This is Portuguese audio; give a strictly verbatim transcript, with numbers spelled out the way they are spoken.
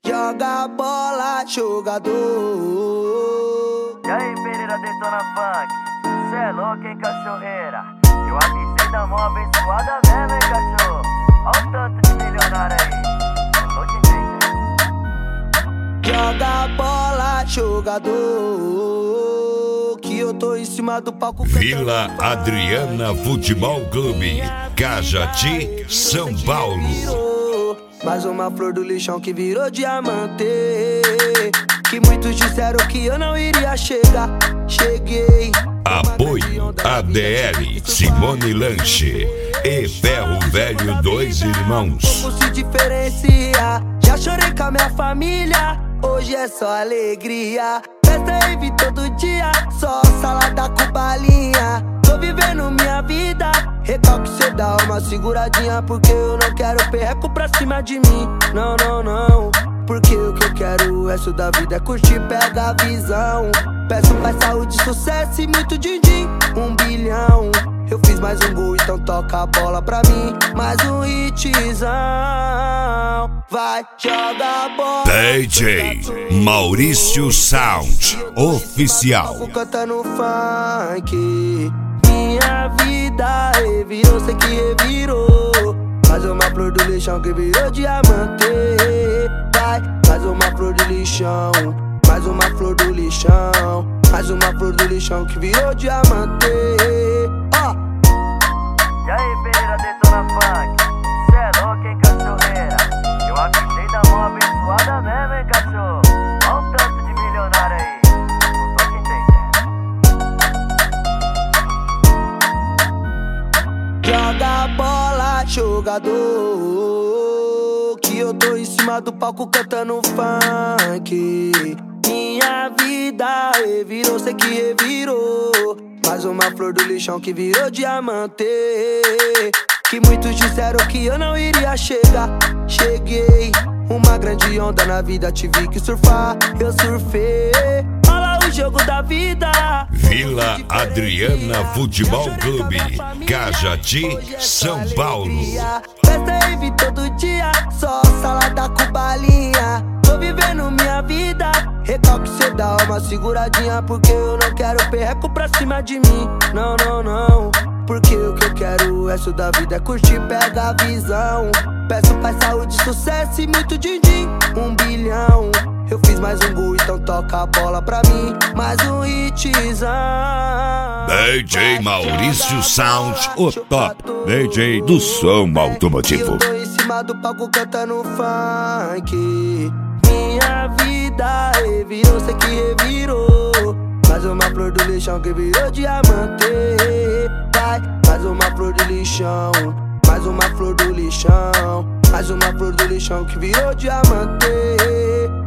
Joga bola, jogador. E aí, Pereira Detona Funk, cê é louco, hein, cachorreira? Eu avisei da mão abençoada mesmo, hein, cachorro? Olha o tanto de milionário aí, não tô te entendendo. Joga bola, jogador, que eu tô em cima do palco. Vila Adriana Futebol Clube, Cajati, São Paulo. Mais uma flor do lixão que virou diamante, que muitos disseram que eu não iria chegar. Cheguei. Apoio A D L, Simone Lanche e Ferro Velho Dois Irmãos. Como se diferenciar? Já chorei com a minha família, hoje é só alegria. Festa rave todo dia, só salada com balinha. Tô vivendo minha vida, recalque cê dá uma seguradinha, porque eu não quero perreco pra cima de mim. Não, não, não, porque o que eu quero, o resto da vida é curtir, pega a visão. Peço mais saúde, sucesso e muito din-din, um bilhão. Eu fiz mais um gol, então toca a bola pra mim. Mais um hitzão, vai, joga a bola. D J Maurício Sound Oficial. Cantando funk, minha vida revirou, sei que revirou. Mais uma flor do lixão que virou diamante. Vai, mais uma flor do lixão, mais uma flor do lixão, mais uma flor do lixão que virou diamante. Ó. Oh. E aí, Pereira Detona Funk, cê é louco, hein, cachorreira? Eu avisei da mão abençoada mesmo, hein, cachorro? Olha o tanto de milionário aí, não tô te entendendo. Joga bola, jogador, que eu tô em cima do palco cantando funk. Minha vida revirou, sei que revirou. Mais uma flor do lixão que virou diamante, que muitos disseram que eu não iria chegar. Cheguei. Uma grande onda na vida, tive que surfar, eu surfei. Olha o jogo da vida. Vila Adriana Futebol Clube, Cajati, São Paulo. Festa rave todo dia, só salada com balinha. Tô vivendo minha vida, recalque cê dá uma seguradinha, porque eu não quero perreco pra cima de mim. Não, não, não, porque o que eu quero, o resto da vida é curtir, pega a visão. Peço paz, saúde, sucesso e muito din-din, um bilhão. Eu fiz mais um gol, então toca a bola pra mim. Mais um hitzão. D J Maurício Sound, o top D J do som automotivo. Eu tô em cima do palco cantando funk. Minha vida revirou, sei que revirou. Mais uma flor do lixão que virou diamante. Vai, mais uma flor do lixão, mais uma flor do lixão, mais uma flor do lixão que virou diamante.